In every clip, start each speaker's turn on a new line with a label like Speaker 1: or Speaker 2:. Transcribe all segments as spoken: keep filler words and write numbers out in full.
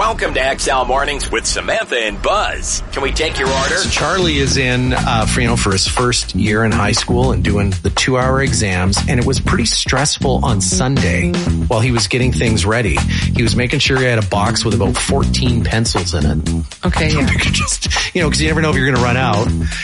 Speaker 1: Welcome to X L Mornings with Samantha and Buzz. Can we take your order?
Speaker 2: So Charlie is in, uh, for, you know, for his first year in high school and doing the two-hour exams, and it was pretty stressful on Sunday while he was getting things ready. He was making sure he had a box with about fourteen pencils in it.
Speaker 3: Okay, yeah.
Speaker 2: Just, you know, because you never know if you're going to run out.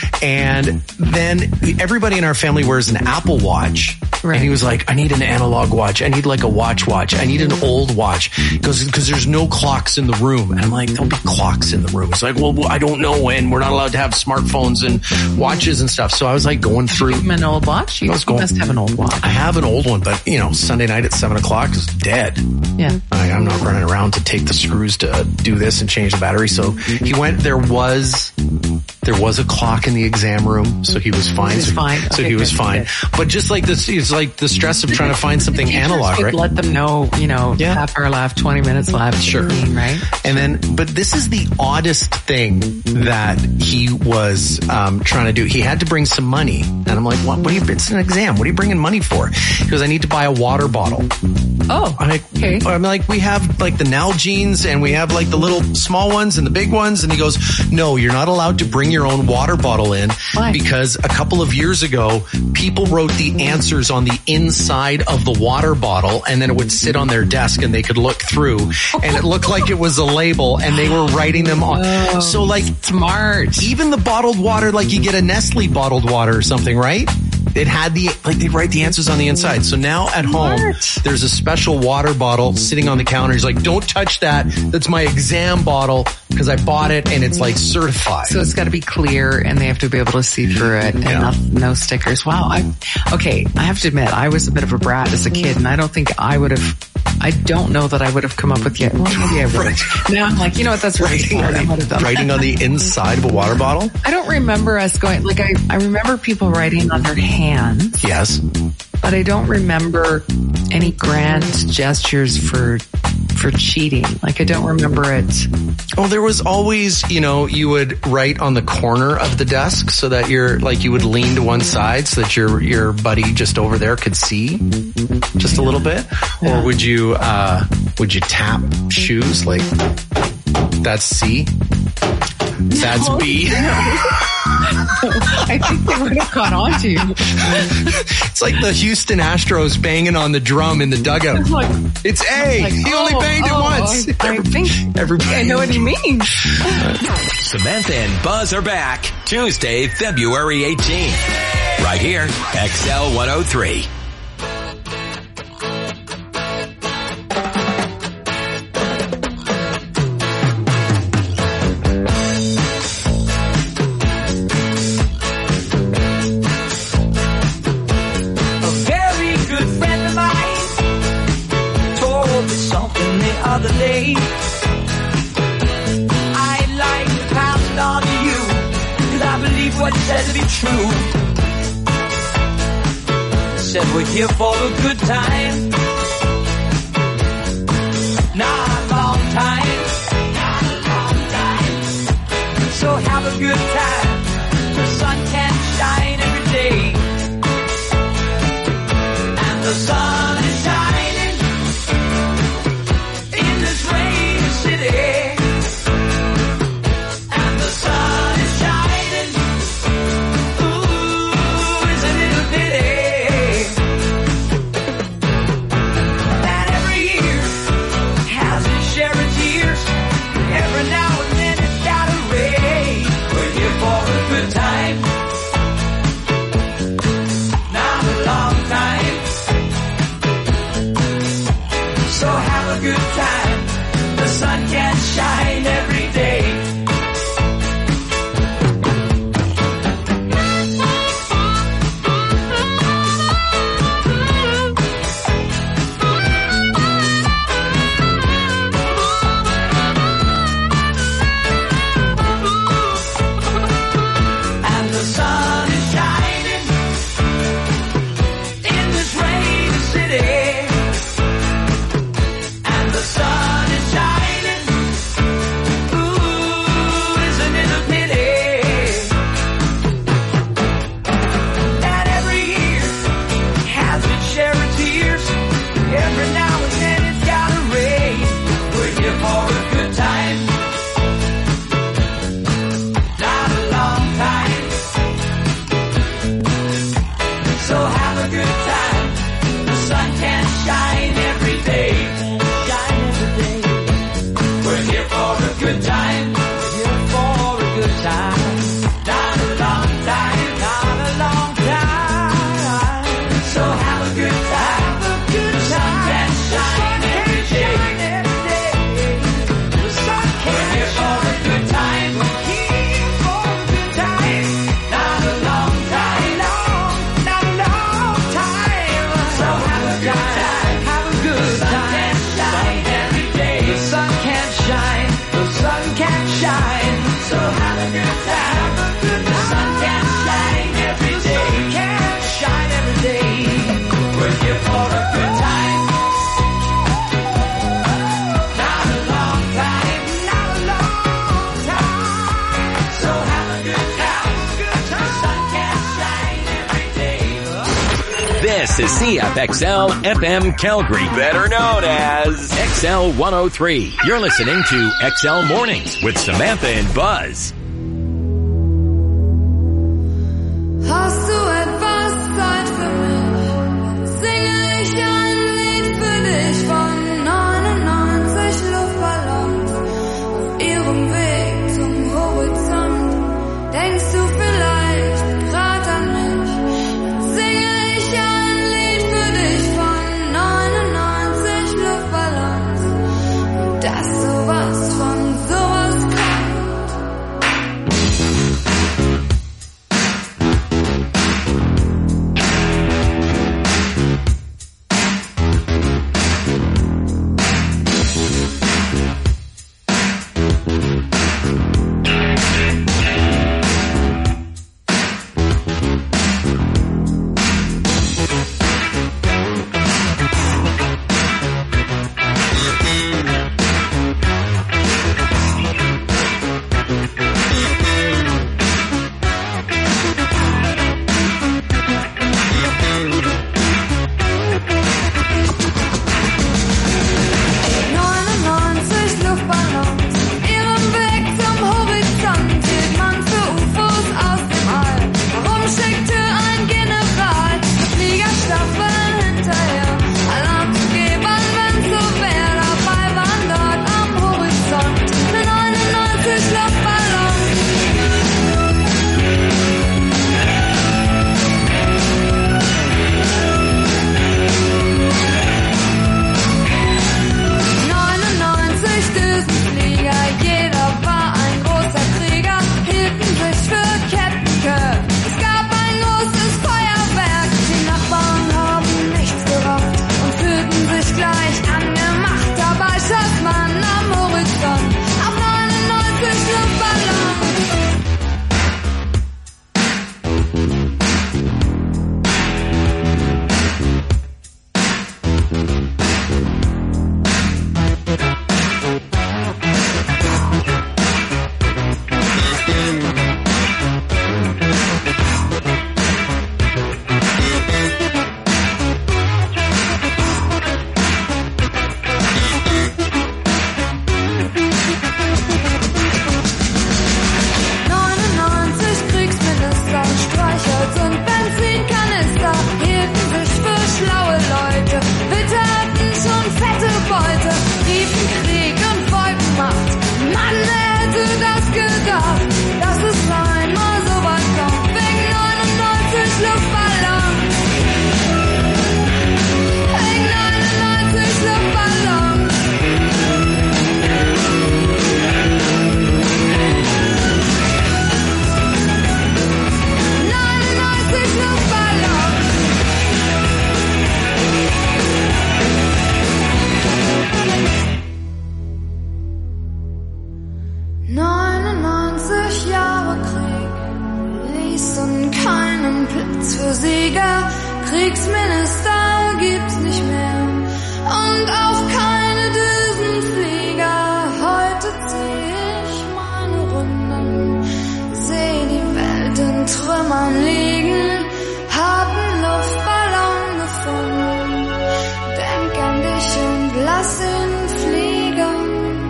Speaker 2: And then everybody in our family wears an Apple Watch. Right. And he was like, I need an analog watch. I need like a watch watch. I need an old watch. Because because there's no clocks in the room. And I'm like, there'll be clocks in the room. It's like, well, I don't know when. We're not allowed to have smartphones and watches and stuff. So I was like going through.
Speaker 3: Give him an old watch? You,
Speaker 2: I was going,
Speaker 3: you must have an old watch.
Speaker 2: I have an old one, but you know, Sunday night at seven o'clock is dead.
Speaker 3: Yeah.
Speaker 2: I, I'm not running around to take the screws to do this and change the battery. So he went, there was, there was a clock in the exam room. So he was fine.
Speaker 3: He was
Speaker 2: so,
Speaker 3: fine.
Speaker 2: So
Speaker 3: Okay,
Speaker 2: he was
Speaker 3: good,
Speaker 2: fine.
Speaker 3: good.
Speaker 2: But just like this, it's like the stress of trying to find something analog, right?
Speaker 3: Let them know, you know,
Speaker 2: Yeah.
Speaker 3: half hour left, twenty minutes left.
Speaker 2: Sure.
Speaker 3: fifteen, right?
Speaker 2: And then, but this is the oddest thing that he was um, trying to do. He had to bring some money. And I'm like, what, what are you, it's an exam. What are you bringing money for? He goes, I need to buy a water bottle.
Speaker 3: Oh,
Speaker 2: I'm like,
Speaker 3: okay.
Speaker 2: I'm like, we have like the Nalgene's and we have like the little small ones and the big ones. And he goes, no, you're not allowed to bring your own water bottle in.
Speaker 3: Why?
Speaker 2: Because a couple of years ago, people wrote the answers on the inside of the water bottle and then it would sit on their desk and they could look through and it looked like it was a label and they were writing them on.
Speaker 3: Oh,
Speaker 2: so like
Speaker 3: smart.
Speaker 2: even the bottled water, like you get a Nestle bottled water or something, right? It had the, like they write the answers on the inside. So now at home,
Speaker 3: Smart.
Speaker 2: there's a special water bottle sitting on the counter. He's like, don't touch that. That's my exam bottle because I bought it and it's like certified.
Speaker 3: So it's got to be clear and they have to be able to see through it and
Speaker 2: Yeah.
Speaker 3: not, no stickers. Wow. I, okay. I have to admit, I was a bit of a brat as a kid and I don't think I would have, I don't know that I would have come up with yet. Well, maybe I would have. Now I'm like, you know what? That's really
Speaker 2: Writing,
Speaker 3: smart. I
Speaker 2: on
Speaker 3: would have
Speaker 2: the,
Speaker 3: done
Speaker 2: writing on the inside of a water bottle?
Speaker 3: I don't remember us going, like I, I remember people writing on their hands,
Speaker 2: Yes.
Speaker 3: but I don't remember any grand gestures for, for cheating. Like I don't remember it.
Speaker 2: Oh, there was always, you know, you would write on the corner of the desk so that you're like, you would lean to one side so that your, your buddy just over there could see just a little bit.
Speaker 3: Yeah.
Speaker 2: Or would you, uh, would you tap shoes? Like that's C. That's B.
Speaker 3: I think they would have caught on to you.
Speaker 2: It's like the Houston Astros banging on the drum in the dugout.
Speaker 3: It's like,
Speaker 2: It's A.
Speaker 3: like,
Speaker 2: he only
Speaker 3: oh,
Speaker 2: banged
Speaker 3: oh,
Speaker 2: it once.
Speaker 3: I, I think
Speaker 2: Everybody.
Speaker 3: I know what he means.
Speaker 1: Samantha and Buzz are back Tuesday, February eighteenth. Right here, X L one oh three.
Speaker 4: Other day, I'd like to pass it on to you, cause I believe what you said to be true. Said we're here for a good time, not a long time, not a long time. So have a good time, the sun can shine every day, and the sun is shining city, and the sun is shining. Ooh, it's a little bitty. And every year has its share of tears. Every now and then it's gotta rain. We're here for
Speaker 1: This is C F X L F M Calgary, better known as X L one oh three. You're listening to X L Mornings with Samantha and Buzz.
Speaker 5: Hast du etwas Zeit für mich? Singe ich ein Lied für dich von neunundneunzig Luftballons auf ihrem Weg zum Horizont. Denkst du vielleicht grad an mich? Dann singe ich ein Lied für dich von neunundneunzig Luftballons und dass sowas von sowas kommt. neunundneunzig Jahre Krieg ließen keinen Platz für Sieger. Kriegsminister gibt's nicht mehr und auch keine Düsenflieger. Heute zieh ich meine Runden, seh die Welt in Trümmern liegen, hab einen Luftballon gefunden, denk an dich und lass ihn fliegen.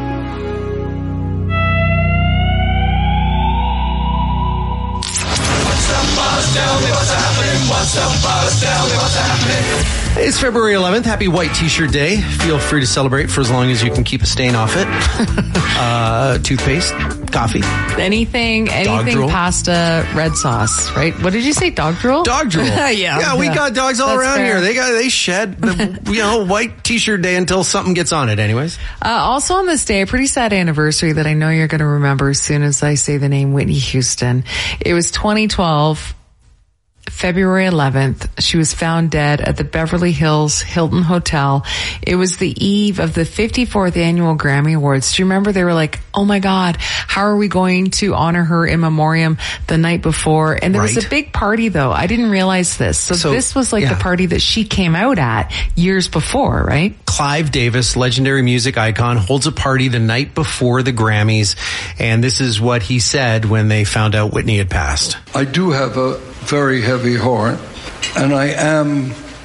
Speaker 2: It's February eleventh. Happy White T-Shirt Day. Feel free to celebrate for as long as you can keep a stain off it. uh, toothpaste, coffee.
Speaker 3: Anything, anything pasta, red sauce, right? What did you say? Dog drool?
Speaker 2: Dog drool.
Speaker 3: yeah.
Speaker 2: Yeah, we
Speaker 3: yeah.
Speaker 2: got dogs all
Speaker 3: That's
Speaker 2: around
Speaker 3: fair.
Speaker 2: here. They got, they shed the, you know, White T-Shirt Day until something gets on it anyways.
Speaker 3: Uh, also on this day, a pretty sad anniversary that I know you're going to remember as soon as I say the name Whitney Houston. It was twenty twelve. February eleventh, she was found dead at the Beverly Hills Hilton Hotel. It was the eve of the fifty-fourth annual Grammy Awards. Do you remember they were like, oh my God, how are we going to honor her in memoriam the night before? And there
Speaker 2: right.
Speaker 3: was a big party though. I didn't realize this. So,
Speaker 2: so
Speaker 3: this was like
Speaker 2: yeah.
Speaker 3: the party that she came out at years before, right?
Speaker 2: Clive Davis, legendary music icon, holds a party the night before the Grammys. And this is what he said when they found out Whitney had passed.
Speaker 6: I do have a very heavy heart, and I am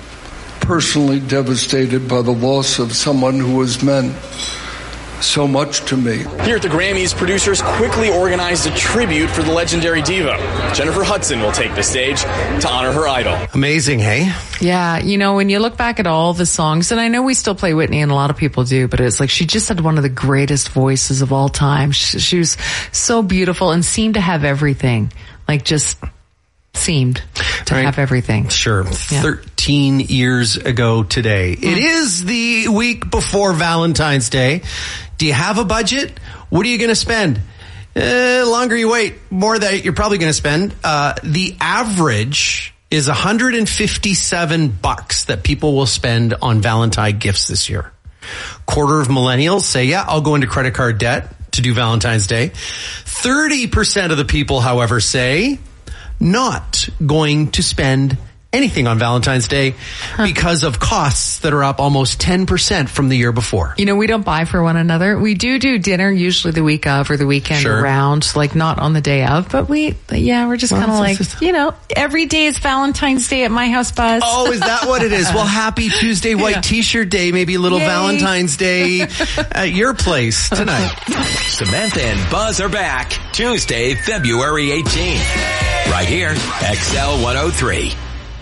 Speaker 6: personally devastated by the loss of someone who has meant so much to me.
Speaker 7: Here at the Grammys, producers quickly organized a tribute for the legendary diva. Jennifer Hudson will take the stage to honor her idol.
Speaker 2: Amazing, hey?
Speaker 3: Yeah, you know, when you look back at all the songs, and I know we still play Whitney and a lot of people do, but it's like she just had one of the greatest voices of all time. She, she was so beautiful and seemed to have everything. Like just seemed to right. have everything.
Speaker 2: Sure. Yeah. thirteen years ago today. Yeah. It is the week before Valentine's Day. Do you have a budget? What are you going to spend? Uh, longer you wait, more that you're probably going to spend. Uh, the average is one hundred fifty-seven bucks that people will spend on Valentine gifts this year. Quarter of millennials say, yeah, I'll go into credit card debt to do Valentine's Day. thirty percent of the people, however, say not going to spend anything on Valentine's Day huh. because of costs that are up almost ten percent from the year before.
Speaker 3: You know, we don't buy for one another. We do do dinner usually the week of or the weekend sure. around, like not on the day of, but we, yeah, we're just well, kind of like, just, you know, every day is Valentine's Day at my house, Buzz.
Speaker 2: Oh, is that what it is? Well, happy Tuesday White yeah. T-shirt day, maybe a little Yay. Valentine's Day at your place tonight.
Speaker 1: Samantha and Buzz are back Tuesday, February eighteenth. Right here, X L one oh three.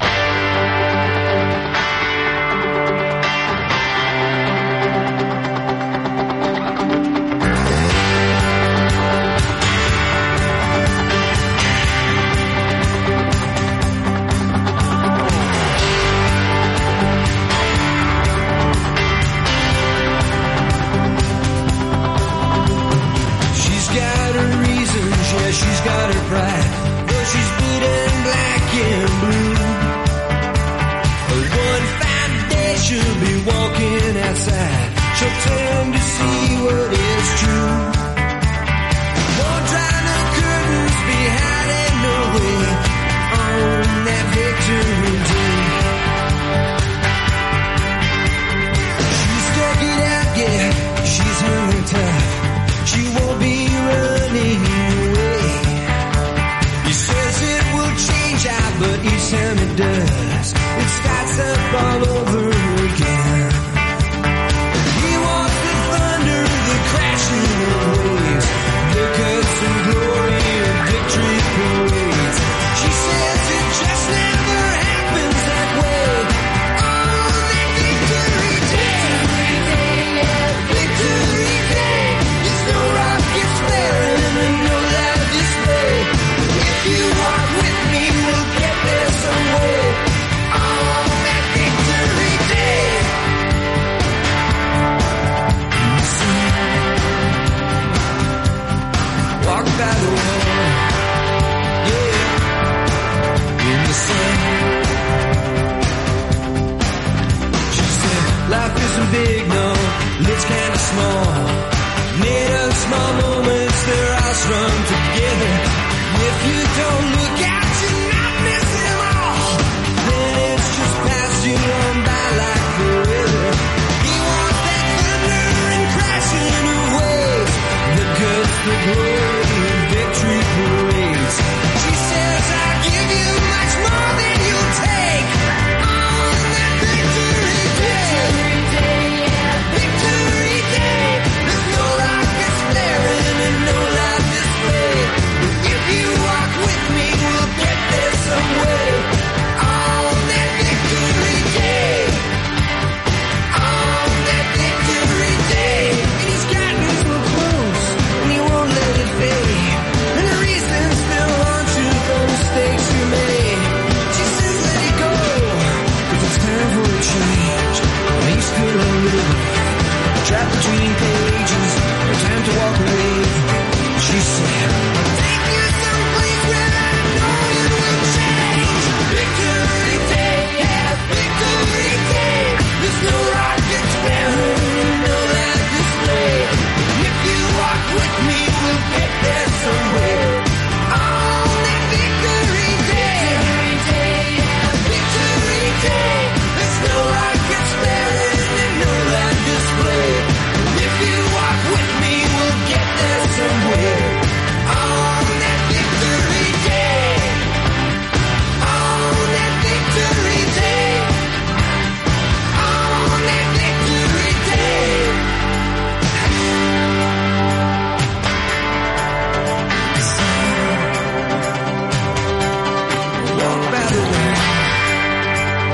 Speaker 4: She's got her pride, though she's bleeding black and blue. One fine day she'll be walking outside. She'll turn to see what is true. Won't try no curtains be hiding away on that victory day. She's stuck it out, yeah, she's hung tough. She won't be running. But each time it does, it starts up all over again. He wants the thunder, the crashing of waves, the cuts and glory of victory parades. She says it just never happens that way. Oh, that victory day, victory day, it's no rocket flaring and no loud display. If you walk with me, we'll get there some way. Oh, that victory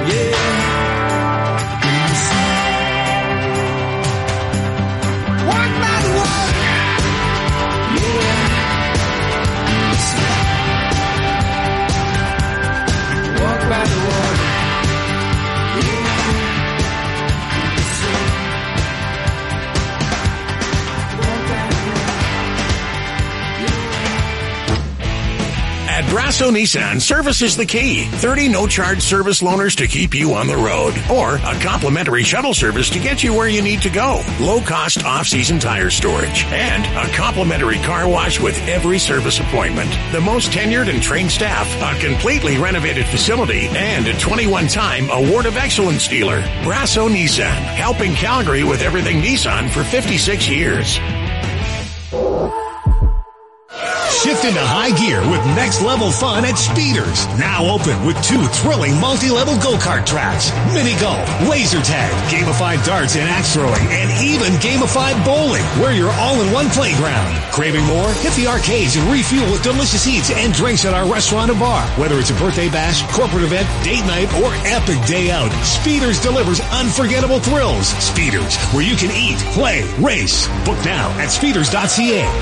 Speaker 8: Brasso Nissan, service is the key. thirty no-charge service loaners to keep you on the road. Or a complimentary shuttle service to get you where you need to go. Low-cost off-season tire storage. And a complimentary car wash with every service appointment. The most tenured and trained staff, a completely renovated facility, and a twenty-one time Award of Excellence dealer. Brasso Nissan, helping Calgary with everything Nissan for fifty-six years.
Speaker 9: Shift into high gear with next-level fun at Speeders. Now open with two thrilling multi-level go-kart tracks, mini golf, laser tag, gamified darts and axe throwing, and even gamified bowling, where you're all in one playground. Craving more? Hit the arcades and refuel with delicious eats and drinks at our restaurant and bar. Whether it's a birthday bash, corporate event, date night, or epic day out, Speeders delivers unforgettable thrills. Speeders, where you can eat, play, race. Book now at speeders dot c a.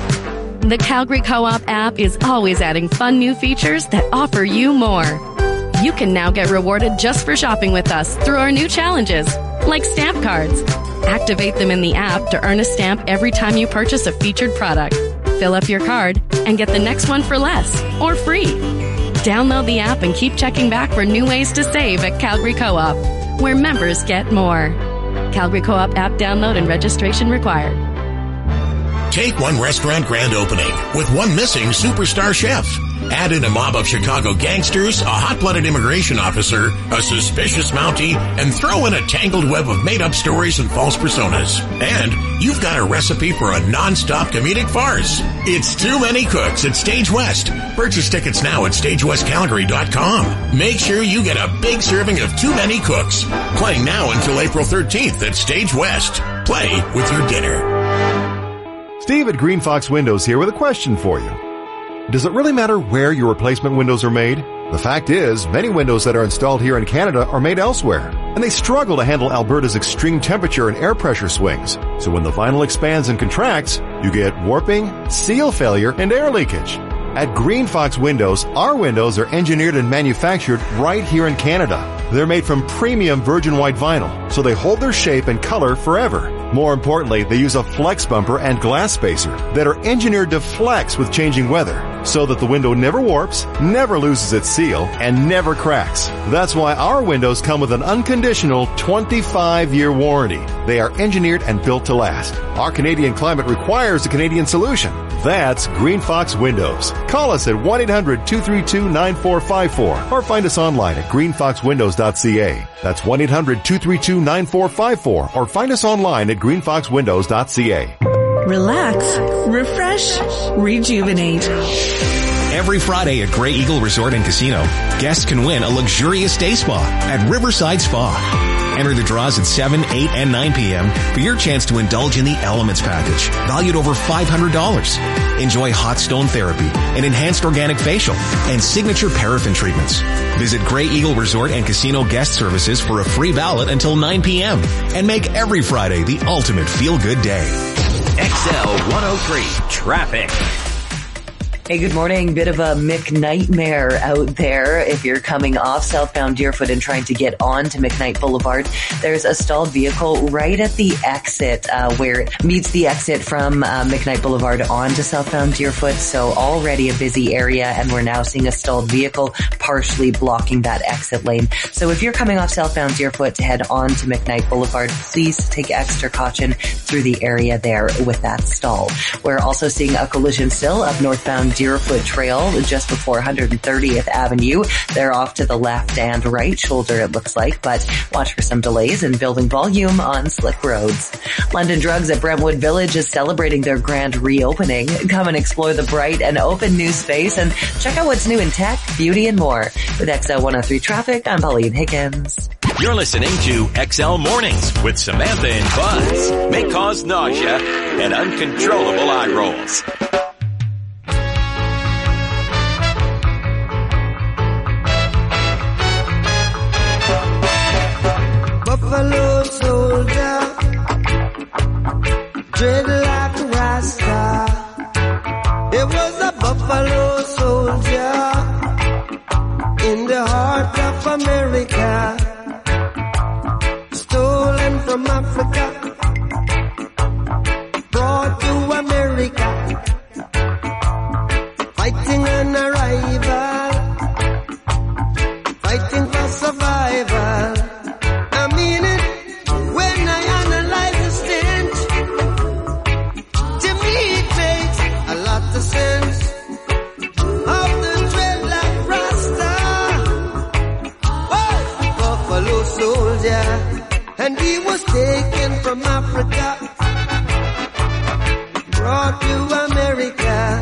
Speaker 10: The Calgary Co-op app is always adding fun new features that offer you more. You can now get rewarded just for shopping with us through our new challenges, like stamp cards. Activate them in the app to earn a stamp every time you purchase a featured product. Fill up your card and get the next one for less or free. Download the app and keep checking back for new ways to save at Calgary Co-op, where members get more. Calgary Co-op app download and registration required.
Speaker 8: Take one restaurant grand opening with one missing superstar chef. Add in a mob of Chicago gangsters, a hot-blooded immigration officer, a suspicious Mountie, and throw in a tangled web of made-up stories and false personas. And you've got a recipe for a non-stop comedic farce. It's Too Many Cooks at Stage West. Purchase tickets now at stage west calgary dot com. Make sure you get a big serving of Too Many Cooks. Playing now until April thirteenth at Stage West. Play with your dinner.
Speaker 11: Steve at Green Fox Windows here with a question for you. Does it really matter where your replacement windows are made? The fact is, many windows that are installed here in Canada are made elsewhere, and they struggle to handle Alberta's extreme temperature and air pressure swings. So when the vinyl expands and contracts, you get warping, seal failure, and air leakage. At Green Fox Windows, our windows are engineered and manufactured right here in Canada. They're made from premium virgin white vinyl, so they hold their shape and color forever. More importantly, they use a flex bumper and glass spacer that are engineered to flex with changing weather, so that the window never warps, never loses its seal, and never cracks. That's why our windows come with an unconditional twenty-five year warranty. They are engineered and built to last. Our Canadian climate requires a Canadian solution. That's Green Fox Windows. Call us at one eight hundred two three two nine four five four or find us online at green fox windows dot c a. That's one eight hundred two three two nine four five four or find us online at green fox windows dot c a.
Speaker 12: Relax, refresh, rejuvenate.
Speaker 13: Every Friday at Grey Eagle Resort and Casino, guests can win a luxurious day spa at Riverside Spa. Enter the draws at seven, eight, and nine p.m. for your chance to indulge in the Elements package, valued over five hundred dollars. Enjoy hot stone therapy, an enhanced organic facial, and signature paraffin treatments. Visit Grey Eagle Resort and Casino guest services for a free ballot until nine p.m. and make every Friday the ultimate feel-good day.
Speaker 1: X L one oh three Traffic.
Speaker 14: Hey, good morning. Bit of a McNightmare out there. If you're coming off southbound Deerfoot and trying to get on to McKnight Boulevard, there's a stalled vehicle right at the exit uh, where it meets the exit from uh, McKnight Boulevard onto southbound Deerfoot. So already a busy area, and we're now seeing a stalled vehicle partially blocking that exit lane. So if you're coming off southbound Deerfoot to head on to McKnight Boulevard, please take extra caution through the area there with that stall. We're also seeing a collision still up northbound Deerfoot Trail just before one hundred thirtieth Avenue. They're off to the left and right shoulder, it looks like, but watch for some delays in building volume on slick roads. London Drugs at Brentwood Village is celebrating their grand reopening. Come and explore the bright and open new space and check out what's new in tech, beauty, and more. With X L one oh three Traffic, I'm Pauline Higgins.
Speaker 1: You're listening to X L Mornings with Samantha and Buzz. May cause nausea and uncontrollable eye rolls.
Speaker 4: buffalo soldier, dreadlock rasta. There was a buffalo soldier in the heart of America, stolen from Africa, brought to America, fighting an arrival, fighting for survival. I mean it when I analyze the stench. To me it makes a lot of sense. Of the dreadlock rasta, oh, buffalo soldier, and he was taken from Africa, brought to America,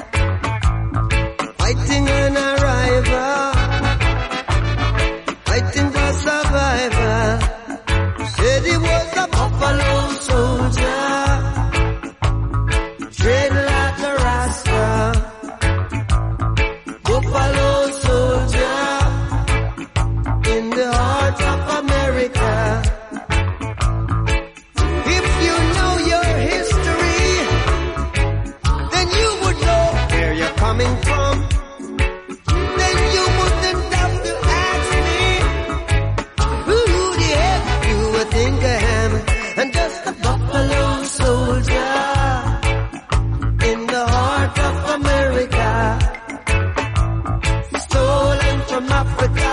Speaker 4: fighting an arrival, fighting for survival. Said he was a buffalo soldier, dreadlock rasta, buffalo soldier in the heart of America. If you know your history, then you would know where you're coming from. Then you wouldn't have to ask me who the heck you would think I am. And just a buffalo soldier in the heart of America, stolen from Africa,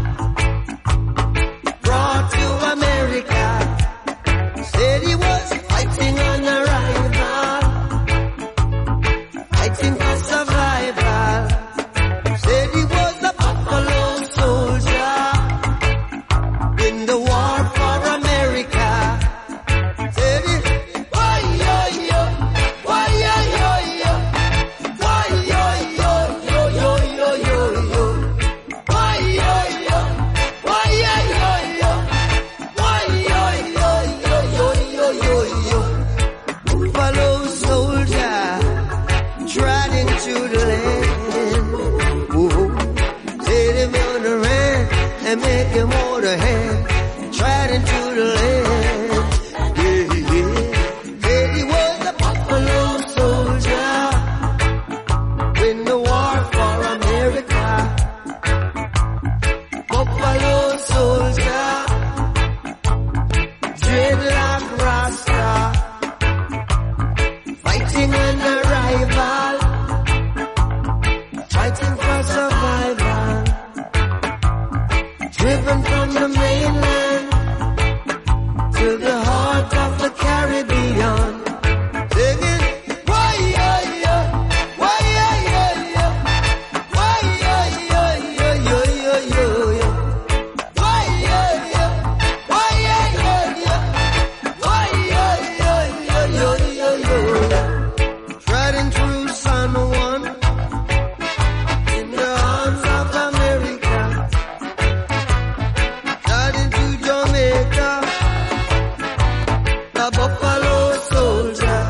Speaker 4: brought to America. Said he was fighting on arrival, fighting for survival. Said he was a buffalo soldier in the war for America. Said he, why yo yo, why yo yo yo, why yo yo yo yo yo yo yo, why yo yo, why yo yo yo, why yo yo yo yo yo yo yo. Buffalo soldier trotting through the land. Whoa. Said him on the land and make him hold a hand, trotting through the land. Yeah, yeah. Said he was a buffalo soldier in the war for America. Buffalo soldier, dreadlock rasta, fighting an arrival, fighting for survival, driven from the mainland to the heart of the Caribbean, singing, why yo yo, why yo yo yo, why yo yo yo yo yo yo yo, why yo yo, why yo yo yo, why yo yo yo yo yo yo yo. Riding through San Juan in the arms of America, riding to Jamaica, the buffalo soldier,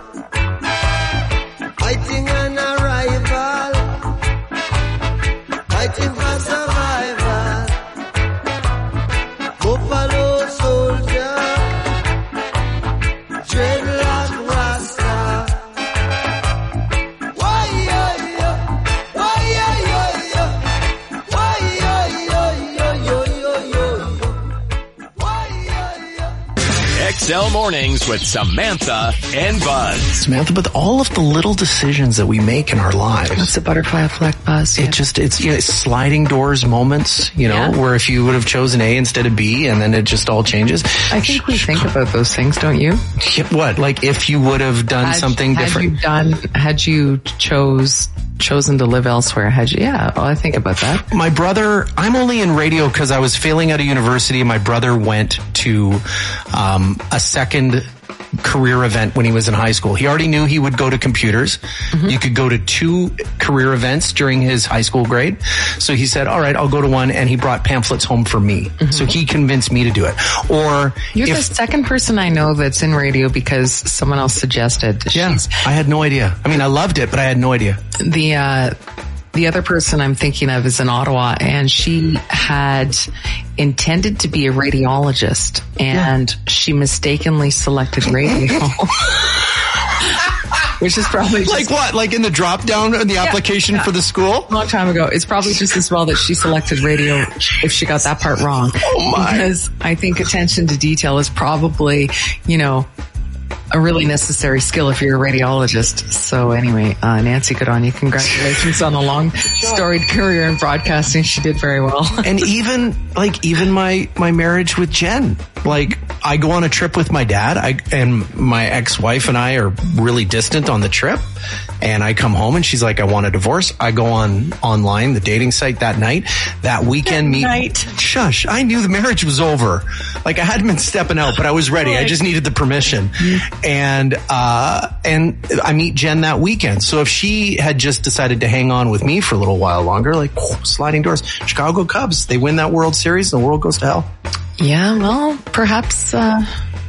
Speaker 4: fighting an arrival, fighting for survival. Buffalo soldier, dreadlock rasta. Why yo yo, why yo yo yo, why yo yo yo yo yo yo, why yo yo.
Speaker 1: X L Mornings with Samantha and Buzz.
Speaker 2: Samantha, with all of the little decisions that we make in our lives,
Speaker 3: That's the butterfly effect, Buzz.
Speaker 2: it just, it's, you know, sliding doors moments, you know,
Speaker 3: Yeah.
Speaker 2: where if you would have chosen A instead of B and then it just all changes.
Speaker 3: I think we think about those things, don't you?
Speaker 2: What? Like if you would have done
Speaker 3: Had-
Speaker 2: something
Speaker 3: had
Speaker 2: different.
Speaker 3: you done, had you chose, chosen to live elsewhere, had you, yeah, well, I think about that.
Speaker 2: My brother, I'm only in radio because I was failing out of university. My brother went to um, a second career event when he was in high school. He already knew he would go to computers. Mm-hmm. You could go to two career events during his high school grade. So he said, all right, I'll go to one. And he brought pamphlets home for me. Mm-hmm. So he convinced me to do it. Or
Speaker 3: You're
Speaker 2: if,
Speaker 3: the second person I know that's in radio because someone else suggested.
Speaker 2: Yeah,
Speaker 3: She's,
Speaker 2: I had no idea. I mean, I loved it, but I had no idea.
Speaker 3: The, uh, the other person I'm thinking of is in Ottawa, and she had intended to be a radiologist, and yeah. she mistakenly selected radio. Which is probably just,
Speaker 2: like what? Like in the drop down in the yeah, application yeah. for the school?
Speaker 3: A long time ago. It's probably just as well that she selected radio if she got that part wrong.
Speaker 2: Oh my.
Speaker 3: Because I think attention to detail is probably, you know, a really necessary skill if you're a radiologist. So anyway, uh, Nancy, good on you. Congratulations on a long storied career in broadcasting. She did very well.
Speaker 2: And even, like, even my, my marriage with Jen, like, I go on a trip with my dad, I, and my ex-wife and I are really distant on the trip. And I come home and she's like, I want a divorce. I go on online, the dating site that night. That weekend meet.
Speaker 3: Night.
Speaker 2: Shush. I knew the marriage was over. Like I hadn't been stepping out, but I was ready. I just needed the permission. And, uh, and I meet Jen that weekend. So if she had just decided to hang on with me for a little while longer, like whoo, sliding doors, Chicago Cubs, they win that World Series and the world goes to hell.
Speaker 3: Yeah. Well, perhaps, uh,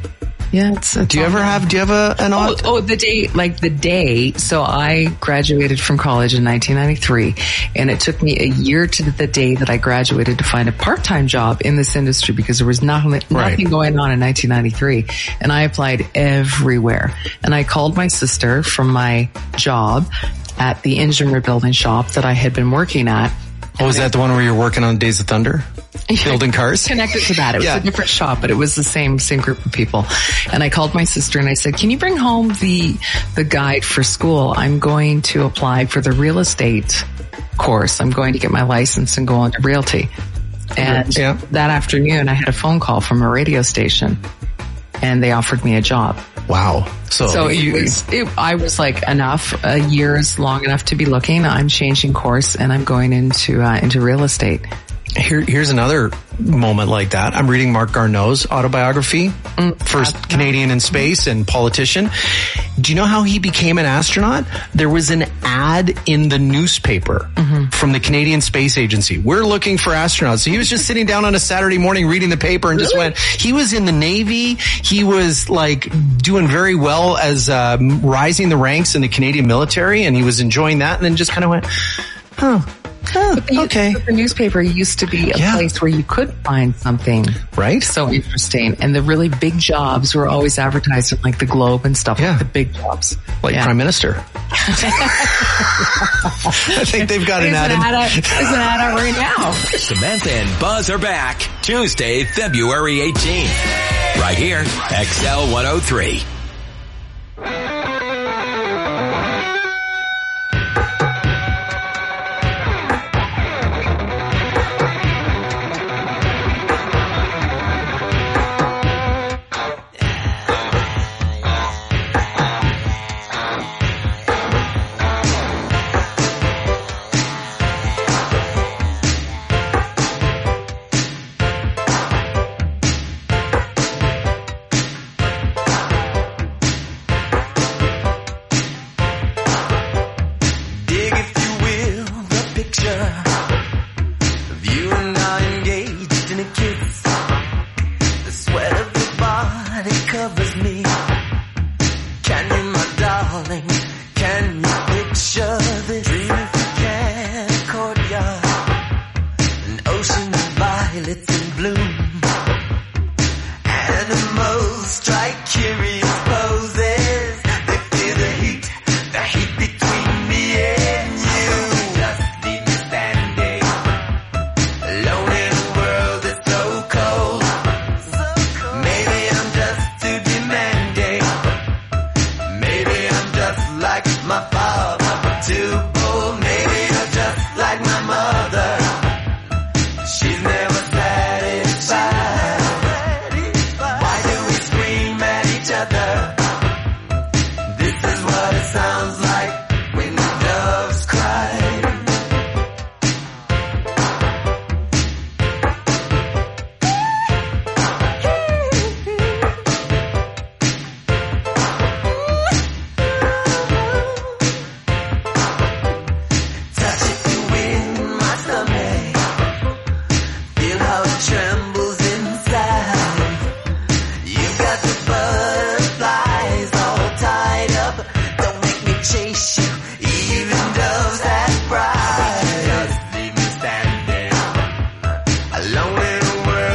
Speaker 3: yeah, it's, it's
Speaker 2: do you ever have, do you have a, an odd?
Speaker 3: Oh, oh, the day, like the day. So I graduated from college in nineteen ninety-three, and it took me a year to the day that I graduated to find a part-time job in this industry because there was nothing, nothing
Speaker 2: right.
Speaker 3: going on in nineteen ninety-three. And I applied everywhere. And I called my sister from my job at the engine rebuilding shop that I had been working at.
Speaker 2: Oh, was that the one where you're working on Days of Thunder? Building cars?
Speaker 3: Connected to that. It was yeah. a different shop, but it was the same, same group of people. And I called my sister and I said, can you bring home the, the guide for school? I'm going to apply for the real estate course. I'm going to get my license and go on to realty. And yeah. that afternoon I had a phone call from a radio station and they offered me a job.
Speaker 2: Wow. So,
Speaker 3: so
Speaker 2: you,
Speaker 3: it was, it, I was like, enough, a year is long enough to be looking. I'm changing course and I'm going into, uh, into real estate.
Speaker 2: Here, here's another moment like that. I'm reading Mark Garneau's autobiography, mm, first uh, Canadian in space and politician. Do you know how he became an astronaut? There was an ad in the newspaper mm-hmm. from the Canadian Space Agency. We're looking for astronauts. So he was just sitting down on a Saturday morning reading the paper and really? just went, he was in the Navy. He was like doing very well as uh, rising the ranks in the Canadian military, and he was enjoying that, and then just kind of went, huh. Oh,
Speaker 3: but the,
Speaker 2: okay.
Speaker 3: But the newspaper used to be a yeah. place where you could find something
Speaker 2: right
Speaker 3: so interesting, and the really big jobs were always advertised in like the Globe and stuff.
Speaker 2: Yeah,
Speaker 3: like the big jobs,
Speaker 2: like
Speaker 3: yeah.
Speaker 2: Prime Minister. I think they've got an ad.
Speaker 3: An ad out, there's an ad out right now.
Speaker 1: Samantha and Buzz are back Tuesday, February eighteenth, right here, X L one oh three.
Speaker 4: Alone in a world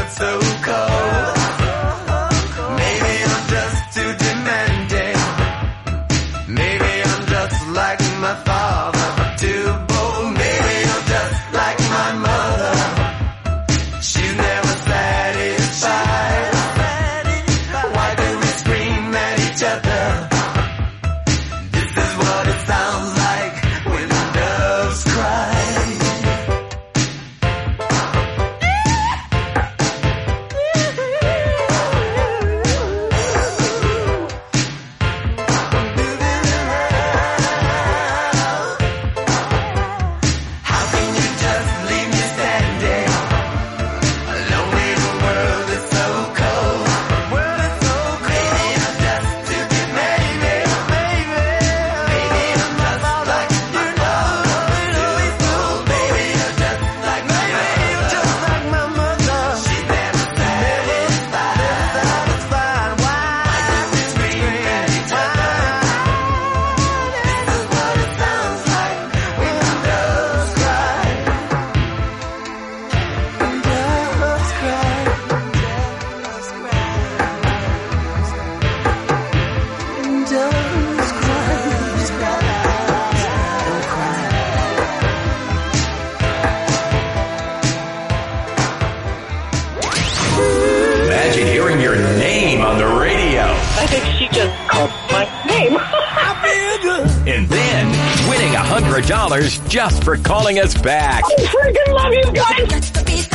Speaker 1: dollars just for calling us back.
Speaker 15: I freaking love you guys.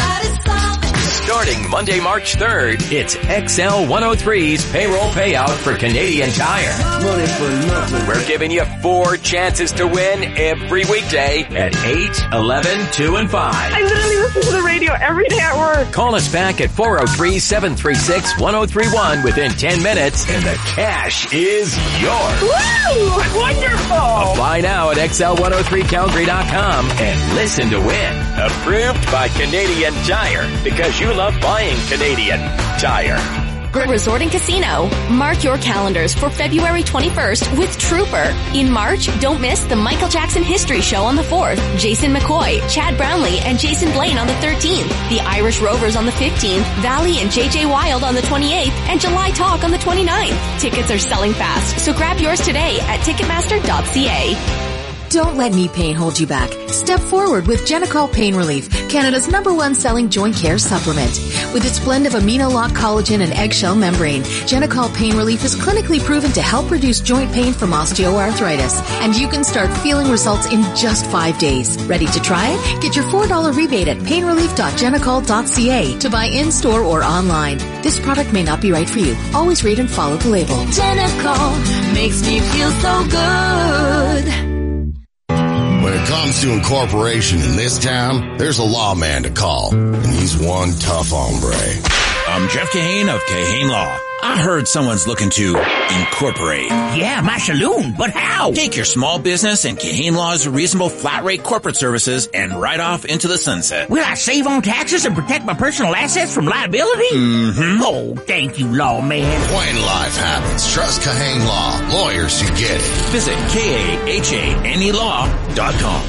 Speaker 1: Starting Monday, March third, it's X L one oh three's payroll payout for Canadian Tire.
Speaker 6: Money for nothing.
Speaker 1: We're giving you four chances to win every weekday at eight, eleven, two, and five.
Speaker 15: I literally listen to the radio every day at work.
Speaker 1: Call us back at four oh three, seven three six, one oh three one within ten minutes and the cash is yours.
Speaker 15: Woo! Wonderful!
Speaker 1: Apply now at X L one oh three Calgary dot com and listen to win. Approved by Canadian Tire because you love buying Canadian Tire.
Speaker 10: Resort and Casino. Mark your calendars for February twenty-first with Trooper. In March, don't miss the Michael Jackson History Show on the fourth, Jason McCoy, Chad Brownlee, and Jason Blaine on the thirteenth, the Irish Rovers on the fifteenth, Valley and J J Wild on the twenty-eighth, and July Talk on the twenty-ninth. Tickets are selling fast, so grab yours today at ticketmaster dot c a.
Speaker 16: Don't let knee pain hold you back. Step forward with Genicol Pain Relief, Canada's number one selling joint care supplement. With its blend of amino-lock collagen and eggshell membrane, Genicol Pain Relief is clinically proven to help reduce joint pain from osteoarthritis. And you can start feeling results in just five days. Ready to try it? Get your four dollars rebate at pain relief dot genicol dot c a to buy in-store or online. This product may not be right for you. Always read and follow the label.
Speaker 17: Genicol makes me feel so good.
Speaker 18: When it comes to incorporation in this town, there's a lawman to call, and he's one tough hombre.
Speaker 19: I'm Jeff Kahane of Kahane Law. I heard someone's looking to incorporate.
Speaker 20: Yeah, my saloon, but how?
Speaker 19: Take your small business and Kahane Law's reasonable flat rate corporate services and ride off into the sunset.
Speaker 20: Will I save on taxes and protect my personal assets from liability?
Speaker 19: Mm-hmm.
Speaker 20: Oh, thank you, lawman.
Speaker 18: When life happens, trust Kahane Law. Lawyers who get it.
Speaker 19: Visit K A H A N E law dot com.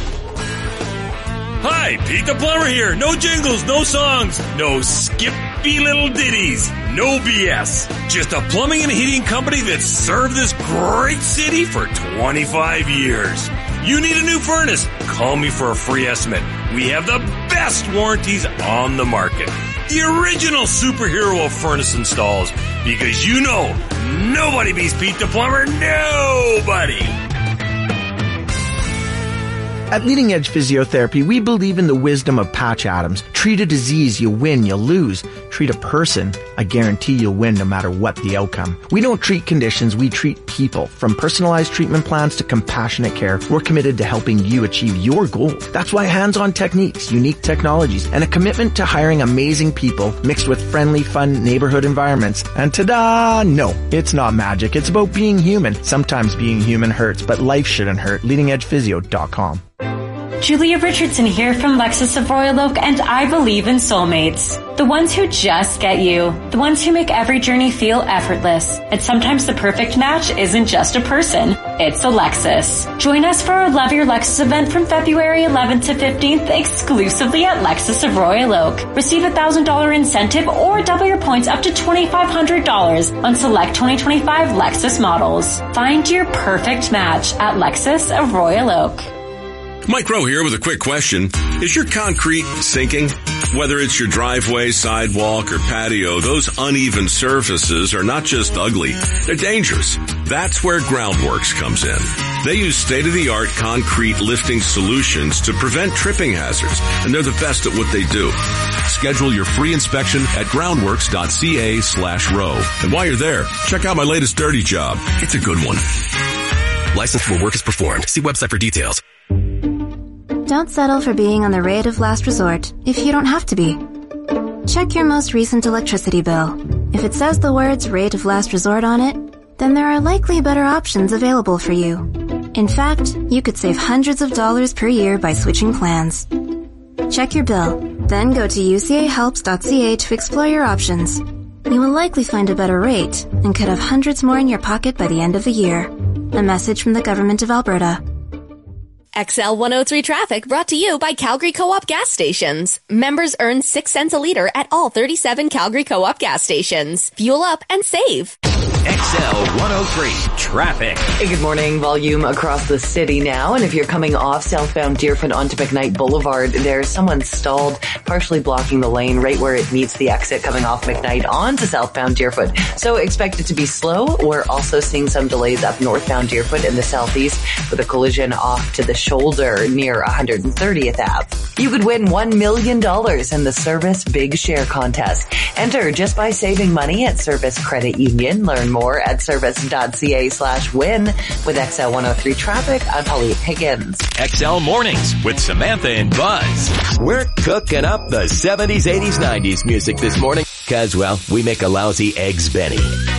Speaker 21: Hi, Pete the Plumber here. No jingles, no songs, no skippy little ditties, no B S. Just a plumbing and heating company that's served this great city for twenty-five years. You need a new furnace? Call me for a free estimate. We have the best warranties on the market. The original superhero of furnace installs. Because you know, nobody beats Pete the Plumber. Nobody.
Speaker 22: At Leading Edge Physiotherapy, we believe in the wisdom of Patch Adams. Treat a disease, you win, you lose. Treat a person, I guarantee you'll win no matter what the outcome. We don't treat conditions, we treat people. From personalized treatment plans to compassionate care, we're committed to helping you achieve your goals. That's why hands-on techniques, unique technologies, and a commitment to hiring amazing people mixed with friendly, fun neighborhood environments. And ta-da! No, it's not magic. It's about being human. Sometimes being human hurts, but life shouldn't hurt. leading edge physio dot com.
Speaker 23: Julia Richardson here from Lexus of Royal Oak, and I believe in soulmates. The ones who just get you. The ones who make every journey feel effortless. And sometimes the perfect match isn't just a person, it's a Lexus. Join us for our Love Your Lexus event from February eleventh to fifteenth exclusively at Lexus of Royal Oak. Receive a one thousand dollars incentive or double your points up to twenty-five hundred dollars on select twenty twenty-five Lexus models. Find your perfect match at Lexus of Royal Oak.
Speaker 24: Mike Rowe here with a quick question. Is your concrete sinking? Whether it's your driveway, sidewalk, or patio, those uneven surfaces are not just ugly, they're dangerous. That's where Groundworks comes in. They use state-of-the-art concrete lifting solutions to prevent tripping hazards, and they're the best at what they do. Schedule your free inspection at groundworks dot c a slash row. And while you're there, check out my latest dirty job. It's a good one.
Speaker 25: License for work is performed. See website for details.
Speaker 26: Don't settle for being on the rate of last resort if you don't have to be. Check your most recent electricity bill. If it says the words rate of last resort on it, then there are likely better options available for you. In fact, you could save hundreds of dollars per year by switching plans. Check your bill, then go to u c a helps dot c a to explore your options. You will likely find a better rate and could have hundreds more in your pocket by the end of the year. A message from the Government of Alberta.
Speaker 10: X L one oh three traffic brought to you by Calgary Co-op gas stations. Members earn six cents a liter at all thirty-seven Calgary Co-op gas stations. Fuel up and save.
Speaker 1: X L one oh three traffic.
Speaker 14: Hey, good morning. Volume across the city now. And if you're coming off southbound Deerfoot onto McKnight Boulevard, there's someone stalled, partially blocking the lane right where it meets the exit coming off McKnight onto southbound Deerfoot. So expect it to be slow. We're also seeing some delays up northbound Deerfoot in the southeast with a collision off to the shoulder near one hundred thirtieth Avenue. You could win one million dollars in the Service Big Share Contest. Enter just by saving money at Service Credit Union. Learn more at service.ca slash win. With X L one oh three traffic, I'm Pauline Higgins.
Speaker 1: X L Mornings with Samantha and Buzz. We're cooking up the seventies, eighties, nineties music this morning because, well, we make a lousy Eggs Benny.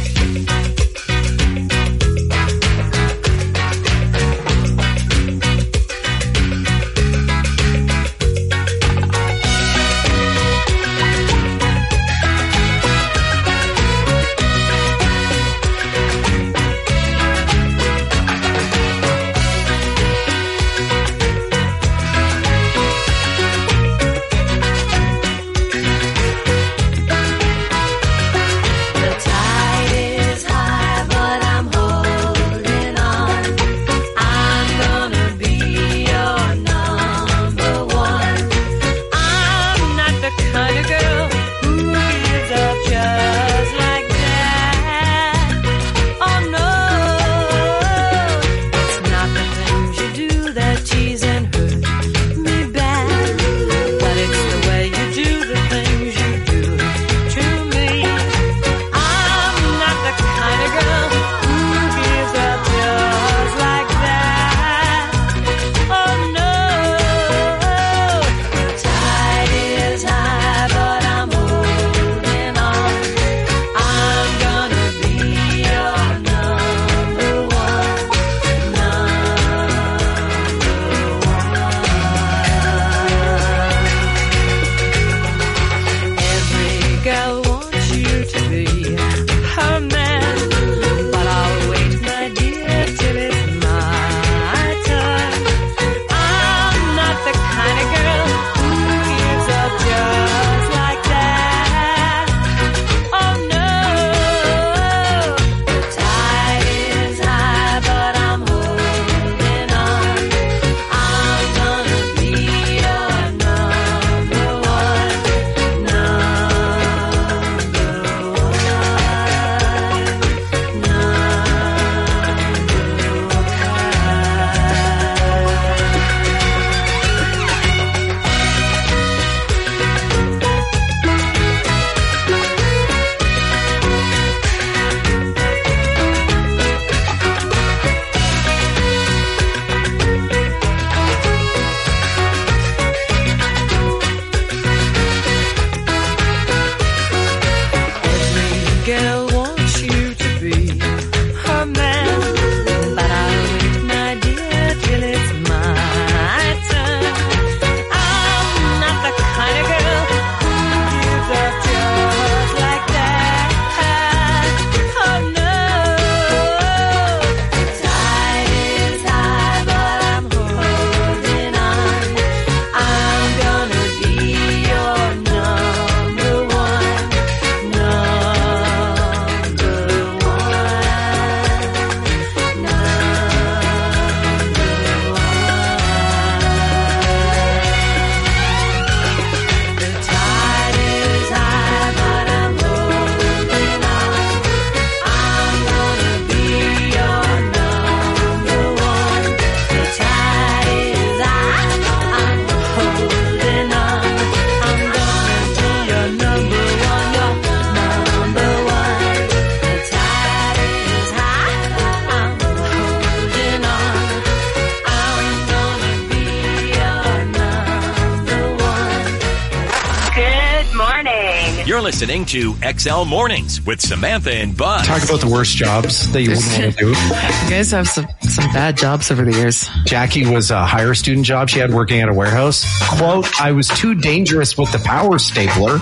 Speaker 1: You're listening to X L Mornings with Samantha and Buzz.
Speaker 2: Talk about the worst jobs that you wouldn't want to do.
Speaker 3: You guys have some, some bad jobs over the years.
Speaker 2: Jackie was a higher student job she had working at a warehouse. Quote, I was too dangerous with the power stapler.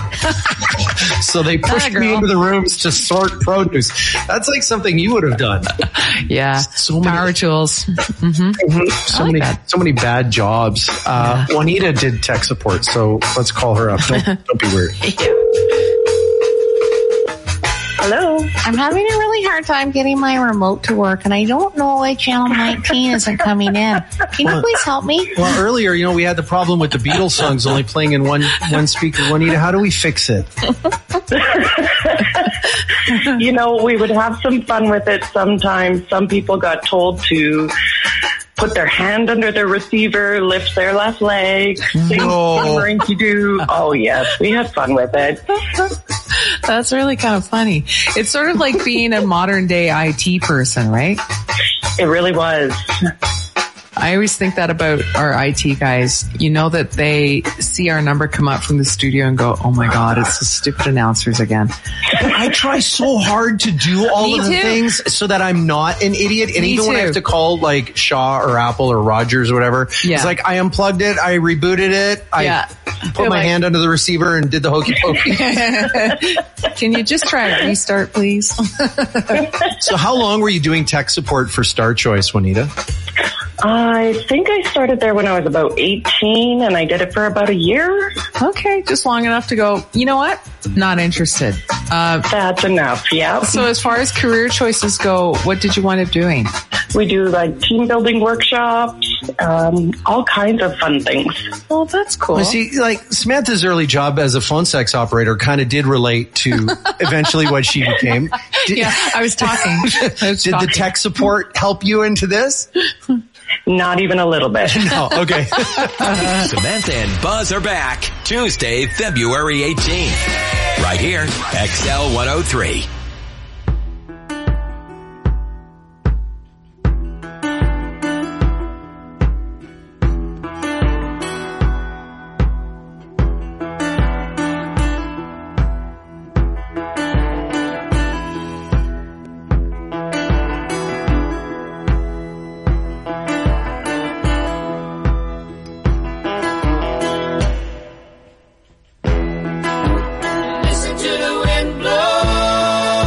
Speaker 2: So they pushed me into the rooms to sort produce. That's like something you would have done.
Speaker 3: Yeah.
Speaker 2: So
Speaker 3: power
Speaker 2: many,
Speaker 3: tools. Mm-hmm.
Speaker 2: Mm-hmm. So like many, that. so many bad jobs. Uh, yeah. Juanita did tech support, so let's call her up. Don't, don't be weird.
Speaker 5: Hello.
Speaker 7: I'm having a really hard time getting my remote to work, and I don't know why channel nineteen isn't coming in. Can you please help me?
Speaker 2: Well, earlier, you know, we had the problem with the Beatles songs only playing in one one speaker. Juanita, how do we fix it?
Speaker 5: You know, we would have some fun with it sometimes. Some people got told to put their hand under their receiver, lift their left leg, sing
Speaker 2: No.
Speaker 5: rinky doo. Oh yes, we had fun with it.
Speaker 3: That's really kind of funny. It's sort of like being a modern day I T person, right?
Speaker 5: It really was.
Speaker 3: I always think that about our I T guys. You know that they see our number come up from the studio and go, oh my God, it's the stupid announcers again.
Speaker 2: I try so hard to do all
Speaker 3: Me
Speaker 2: of the
Speaker 3: too.
Speaker 2: things so that I'm not an idiot. And
Speaker 3: Me
Speaker 2: even when I
Speaker 3: too.
Speaker 2: have to call like Shaw or Apple or Rogers or whatever,
Speaker 3: Yeah.
Speaker 2: it's like I unplugged it, I rebooted it, I
Speaker 3: Yeah.
Speaker 2: put
Speaker 3: You're
Speaker 2: my
Speaker 3: like-
Speaker 2: hand under the receiver and did the hokey pokey.
Speaker 3: Can you just try a restart, please?
Speaker 2: So how long were you doing tech support for Star Choice, Juanita?
Speaker 5: I think I started there when I was about eighteen, and I did it for about a year.
Speaker 3: Okay, just long enough to go, you know what? Not interested. Uh,
Speaker 5: That's enough, yeah.
Speaker 3: So as far as career choices go, what did you wind up doing?
Speaker 5: We do like team building workshops, um, all kinds of fun things.
Speaker 3: Oh, that's cool.
Speaker 2: Well, see, like Samantha's early job as a phone sex operator kind of did relate to eventually what she became. Did,
Speaker 3: Yeah, I was talking. I was
Speaker 2: did
Speaker 3: talking.
Speaker 2: the tech support help you into this?
Speaker 5: Not even a little bit.
Speaker 2: No, okay.
Speaker 1: Samantha and Buzz are back Tuesday, February eighteenth. Right here, X L one oh three.
Speaker 4: Listen to the wind blow.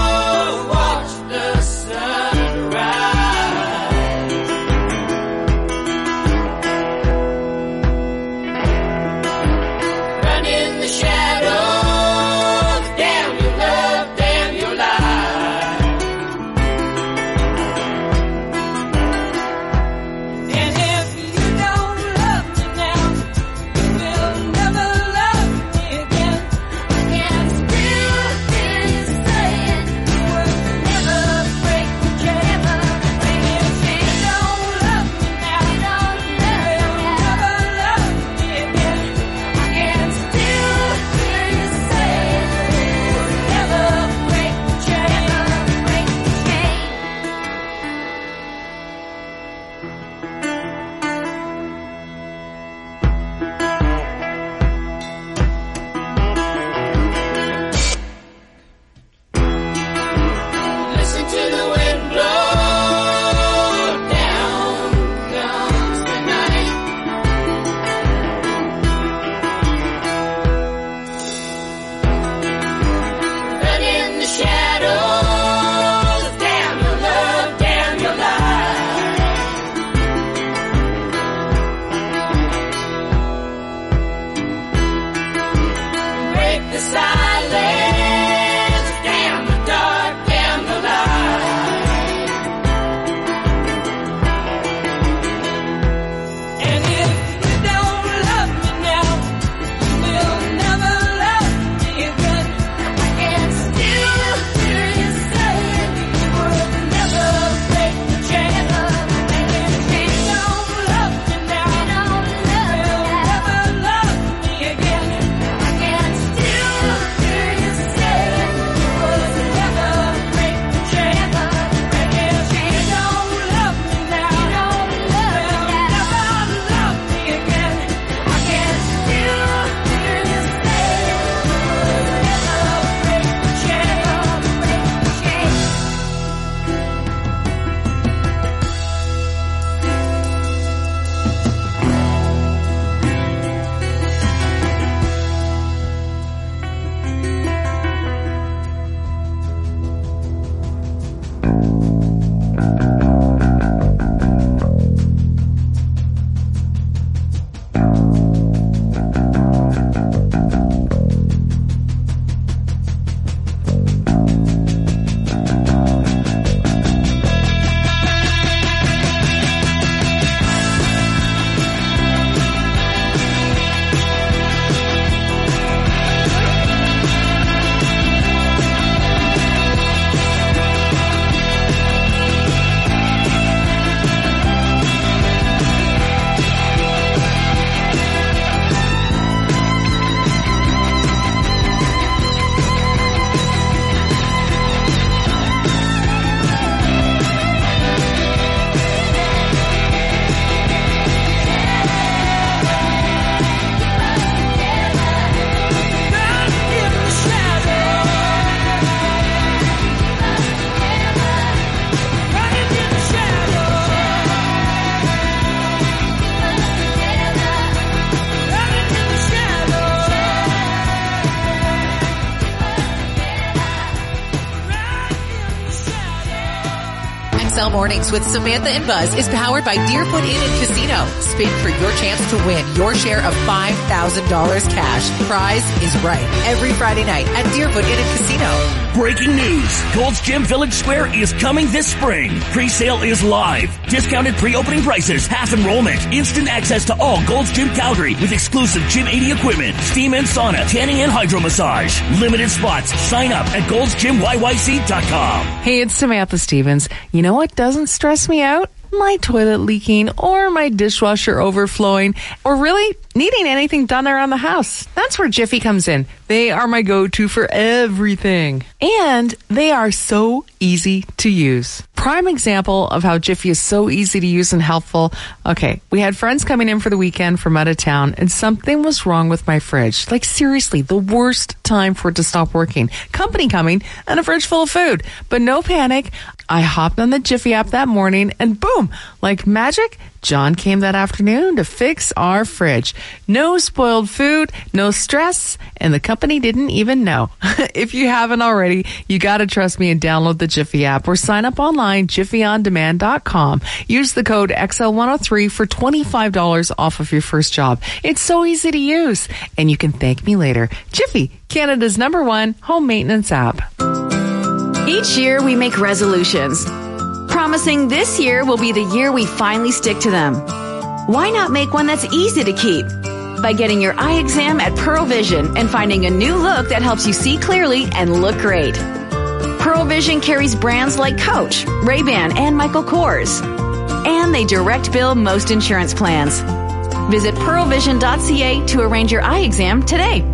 Speaker 6: X L Mornings with Samantha and Buzz is powered by Deerfoot Inn and Casino. Spin for your chance to win your share of five thousand dollars cash. Prize is right every Friday night at Deerfoot Inn and Casino.
Speaker 8: Breaking news. Gold's Gym Village Square is coming this spring. Pre-sale is live. Discounted pre-opening prices, half enrollment, instant access to all Gold's Gym Calgary with exclusive Gym eighty equipment, steam and sauna, tanning and hydro massage. Limited spots. Sign up at golds gym y y c dot com.
Speaker 3: Hey, it's Samantha Stevens. You know what doesn't stress me out? My toilet leaking or my dishwasher overflowing or really needing anything done around the house. That's where Jiffy comes in. They are my go-to for everything. And they are so easy to use. Prime example of how Jiffy is so easy to use and helpful. Okay, we had friends coming in for the weekend from out of town and something was wrong with my fridge. Like seriously, the worst time for it to stop working. Company coming and a fridge full of food. But no panic. I hopped on the Jiffy app that morning and boom, like magic, John came that afternoon to fix our fridge. No spoiled food, no stress, and the company didn't even know. If you haven't already, you gotta trust me and download the Jiffy app or sign up online, jiffy on demand dot com. Use the code X L one oh three for twenty-five dollars off of your first job. It's so easy to use, and you can thank me later. Jiffy, Canada's number one home maintenance app.
Speaker 9: Each year we make resolutions, promising this year will be the year we finally stick to them. Why not make one that's easy to keep? By getting your eye exam at Pearl Vision and finding a new look that helps you see clearly and look great. Pearl Vision carries brands like Coach, Ray-Ban, and Michael Kors. And they direct bill most insurance plans. Visit pearl vision dot c a to arrange your eye exam today.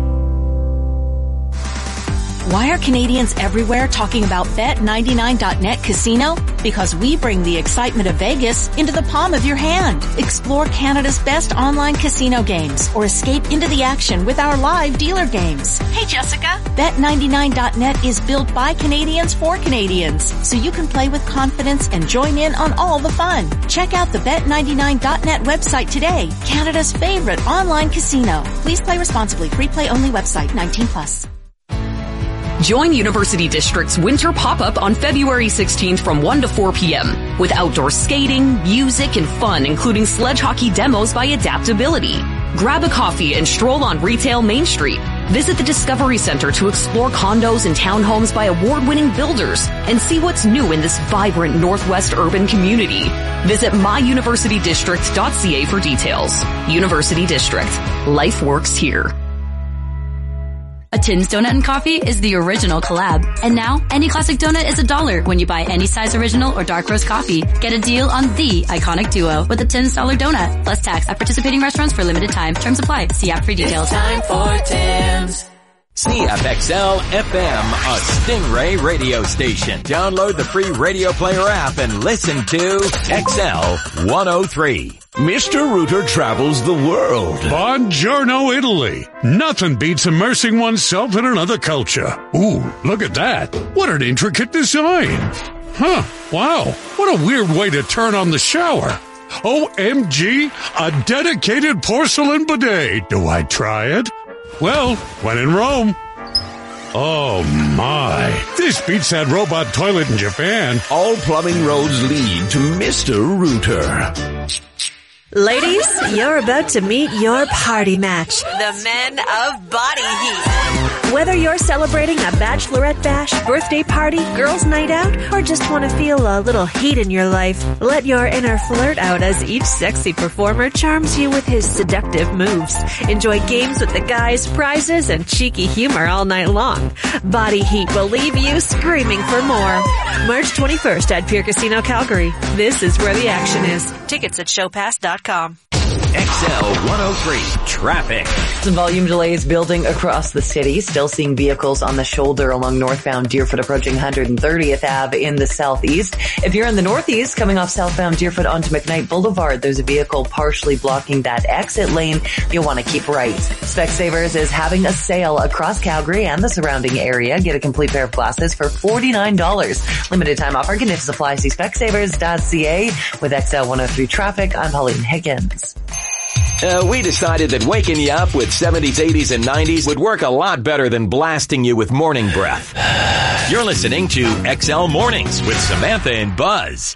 Speaker 11: Why are Canadians everywhere talking about bet ninety-nine dot net Casino? Because we bring the excitement of Vegas into the palm of your hand. Explore Canada's best online casino games or escape into the action with our live dealer games.
Speaker 9: Hey, Jessica.
Speaker 11: bet ninety-nine dot net is built by Canadians for Canadians, so you can play with confidence and join in on all the fun. Check out the bet ninety-nine dot net website today, Canada's favorite online casino. Please play responsibly. Free play only website, nineteen plus.
Speaker 12: Join University District's winter pop-up on February sixteenth from one to four p.m. with outdoor skating, music, and fun, including sledge hockey demos by Adaptability. Grab a coffee and stroll on Retail Main Street. Visit the Discovery Center to explore condos and townhomes by award-winning builders and see what's new in this vibrant Northwest urban community. Visit my university district dot c a for details. University District. Life works here.
Speaker 13: A Tim's Donut and Coffee is the original collab. And now, any classic donut is a dollar when you buy any size original or dark roast coffee. Get a deal on the iconic duo with a Tim's dollar donut, plus tax at participating restaurants for limited time. Terms apply. See app for details.
Speaker 1: It's time for Tim's. C F X L F M, a Stingray radio station. Download the free Radio Player app and listen to X L one oh three.
Speaker 27: Mister Rooter travels the world.
Speaker 28: Buongiorno, Italy. Nothing beats immersing oneself in another culture. Ooh, look at that. What an intricate design. Huh, wow. What a weird way to turn on the shower. O M G, a dedicated porcelain bidet. Do I try it? Well, when in Rome. Oh my, this beats that robot toilet in Japan.
Speaker 27: All plumbing roads lead to Mister Rooter.
Speaker 29: Ladies, you're about to meet your party match. The men of Body Heat. Whether you're celebrating a bachelorette bash, birthday party, girls' night out, or just want to feel a little heat in your life, let your inner flirt out as each sexy performer charms you with his seductive moves. Enjoy games with the guys, prizes, and cheeky humor all night long. Body Heat will leave you screaming for more. March twenty-first at Pier Casino, Calgary. This is where the action is. Tickets at showpass dot com.
Speaker 1: X L one oh three traffic.
Speaker 14: Some volume delays building across the city. Still seeing vehicles on the shoulder along northbound Deerfoot approaching one hundred thirtieth Avenue in the southeast. If you're in the northeast coming off southbound Deerfoot onto McKnight Boulevard, there's a vehicle partially blocking that exit lane. You'll want to keep right. Specsavers is having a sale across Calgary and the surrounding area. Get a complete pair of glasses for forty-nine dollars. Limited time offer. Conditions apply. See specsavers dot c a. With X L one oh three traffic, I'm Pauline Higgins.
Speaker 1: Uh, we decided that waking you up with seventies, eighties, and nineties would work a lot better than blasting you with morning breath. You're listening to X L Mornings with Samantha and Buzz.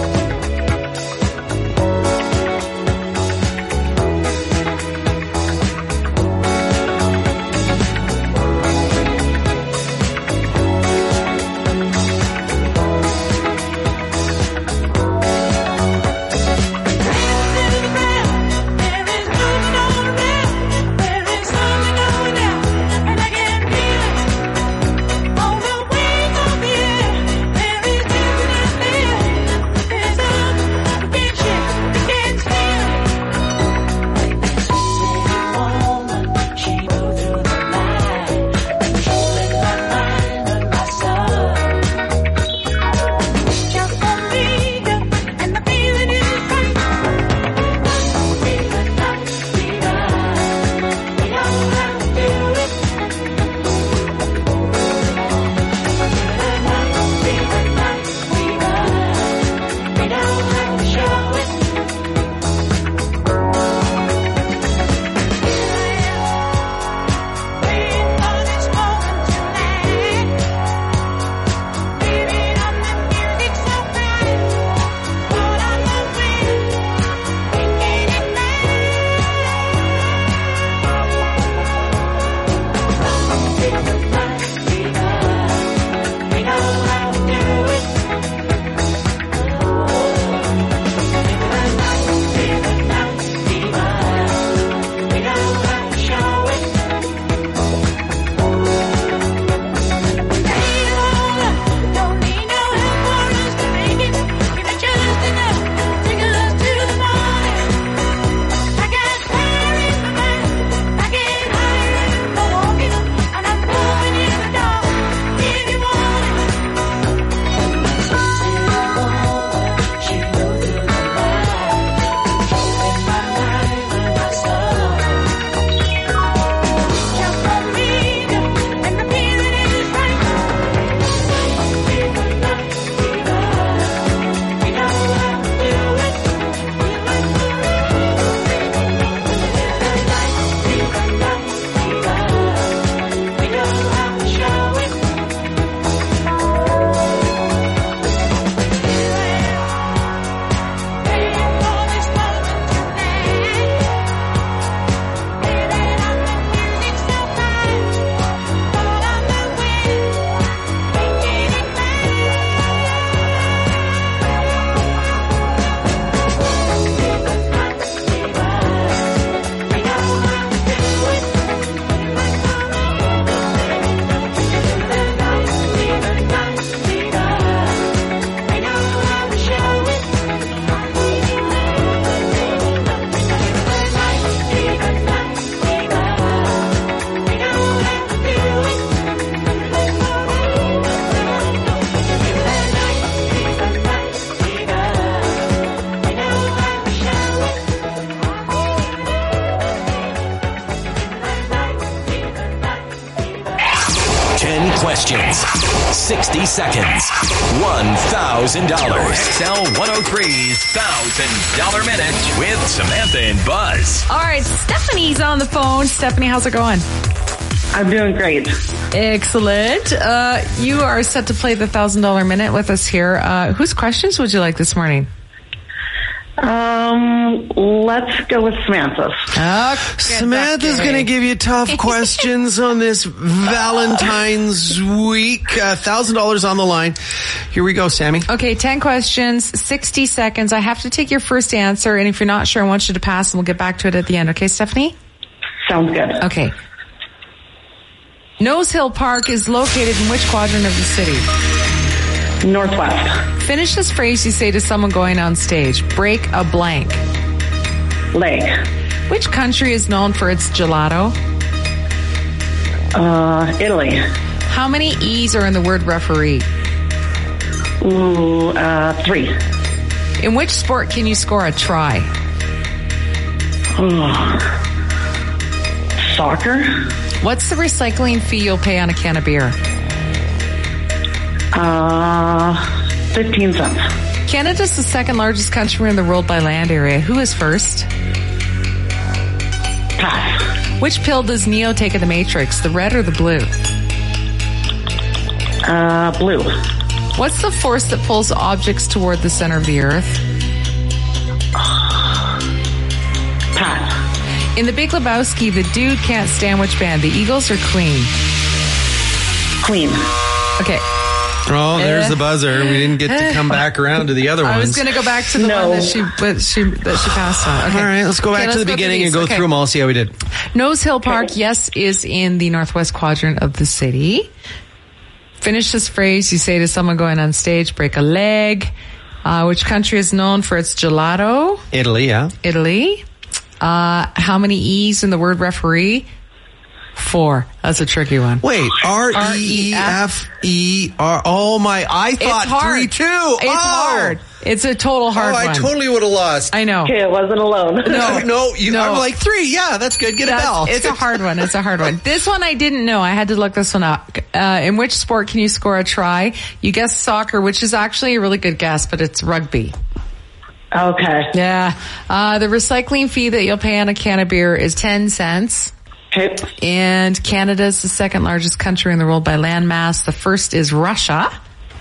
Speaker 1: questions, sixty seconds, one thousand dollars. X L one oh three's one thousand dollars Minute with Samantha and Buzz.
Speaker 3: All right, Stephanie's on the phone. Stephanie, how's it going?
Speaker 5: I'm doing great.
Speaker 3: Excellent. Uh, you are set to play the one thousand dollars Minute with us here. Uh, whose questions would you like this morning?
Speaker 5: Um, let's go with Samantha's.
Speaker 3: Okay,
Speaker 2: Samantha's going to give you tough questions on this Valentine's week. Uh, one thousand dollars on the line. Here we go, Sammy.
Speaker 3: Okay, ten questions, sixty seconds. I have to take your first answer, and if you're not sure, I want you to pass, and we'll get back to it at the end. Okay, Stephanie?
Speaker 5: Sounds good.
Speaker 3: Okay. Nose Hill Park is located in which quadrant of the city?
Speaker 5: Northwest.
Speaker 3: Finish this phrase you say to someone going on stage. Break a blank.
Speaker 5: Leg.
Speaker 3: Which country is known for its gelato?
Speaker 5: Uh, Italy.
Speaker 3: How many E's are in the word referee?
Speaker 5: Ooh, uh, three.
Speaker 3: In which sport can you score a try?
Speaker 5: Oh. Soccer.
Speaker 3: What's the recycling fee you'll pay on a can of beer?
Speaker 5: Uh, fifteen cents.
Speaker 3: Canada's the second largest country in the world by land area. Who is first?
Speaker 5: Pass.
Speaker 3: Which pill does Neo take in the Matrix, the red or the blue?
Speaker 5: Uh, blue.
Speaker 3: What's the force that pulls objects toward the center of the earth?
Speaker 5: Pass.
Speaker 3: In The Big Lebowski, the dude can't stand which band, the Eagles or Queen?
Speaker 5: Queen.
Speaker 3: Okay.
Speaker 2: Oh, there's the buzzer. We didn't get to come back around to the other ones.
Speaker 3: I was going to go back to the
Speaker 5: No.
Speaker 3: one that she, but she, that she passed on. Okay.
Speaker 2: All right, let's go back
Speaker 3: Okay,
Speaker 2: to the
Speaker 3: let's go
Speaker 2: beginning
Speaker 3: through
Speaker 2: and go
Speaker 3: these. Okay.
Speaker 2: through them all, see how we did.
Speaker 3: Nose Hill Park, yes, is in the northwest quadrant of the city. Finish this phrase. You say to someone going on stage, break a leg. Uh, which country is known for its gelato?
Speaker 2: Italy, yeah.
Speaker 3: Italy. Uh, how many E's in the word referee? Four. That's a tricky one.
Speaker 2: Wait, R E E F E R. Oh my, I thought
Speaker 3: It's hard.
Speaker 2: three, two.
Speaker 3: It's
Speaker 2: oh.
Speaker 3: hard. It's a total hard
Speaker 2: Oh, I
Speaker 3: one.
Speaker 2: totally would have lost.
Speaker 3: I know.
Speaker 5: Okay, I wasn't alone.
Speaker 3: No,
Speaker 2: no, you,
Speaker 3: no.
Speaker 2: I'm like, three, yeah, that's good. Get
Speaker 3: That's-
Speaker 2: a bell.
Speaker 3: It's a hard one. It's a hard one. This one I didn't know. I had to look this one up. Uh, in which sport can you score a try? You guessed soccer, which is actually a really good guess, but it's rugby.
Speaker 5: Okay.
Speaker 3: Yeah. Uh, the recycling fee that you'll pay on a can of beer is ten cents.
Speaker 5: Okay.
Speaker 3: And Canada is the second largest country in the world by landmass. The first is Russia.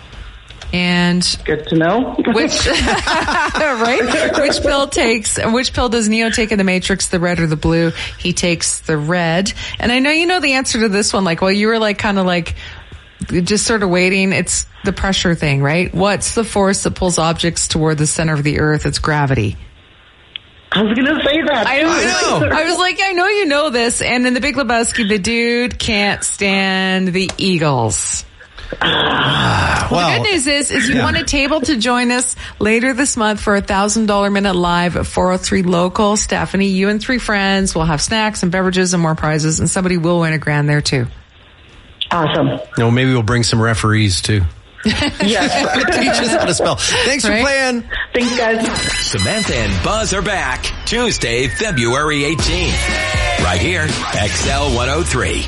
Speaker 3: And
Speaker 5: good to know.
Speaker 3: Which right? Which pill takes? Which pill does Neo take in the Matrix? The red or the blue? He takes the red. And I know you know the answer to this one. Like, well, you were like kind of like just sort of waiting. It's the pressure thing, right? What's the force that pulls objects toward the center of the earth? It's gravity.
Speaker 5: I was going to say that.
Speaker 3: I, was like, I was like, I know you know this. And in The Big Lebowski, the dude can't stand the Eagles. Well,
Speaker 2: well,
Speaker 3: the good news is, is you
Speaker 2: yeah.
Speaker 3: want a table to join us later this month for a thousand dollar minute live at four oh three local. Stephanie, you and three friends will have snacks and beverages and more prizes, and somebody will win a grand there too.
Speaker 5: Awesome.
Speaker 2: No, maybe we'll bring some referees too.
Speaker 5: Yes.
Speaker 2: Teach us how to spell. Thanks
Speaker 3: Right?
Speaker 2: for playing.
Speaker 5: Thanks, guys.
Speaker 1: Samantha and Buzz are back Tuesday, February eighteenth. Right here, X L one oh three.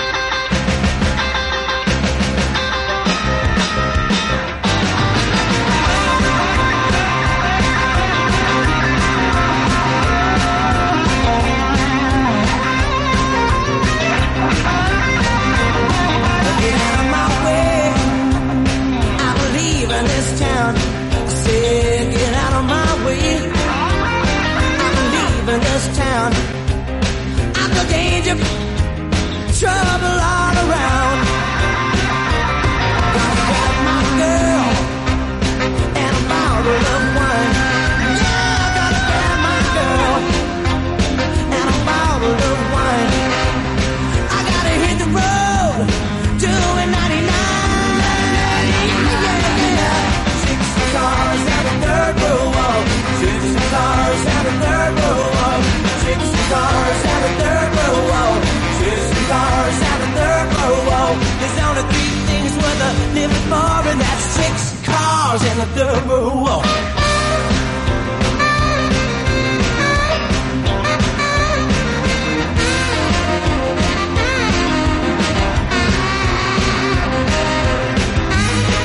Speaker 4: Trouble all around. Gonna grab my girl and a bottle of wine. Yeah, gonna grab my girl and a bottle of wine. I gotta hit the road, doing ninety-nine. Yeah, yeah. Six cars down the third row. Six cars down the third row. Six cars down the third row. Cars out the third row. There's only three things worth a living for, and that's six cars in the third row.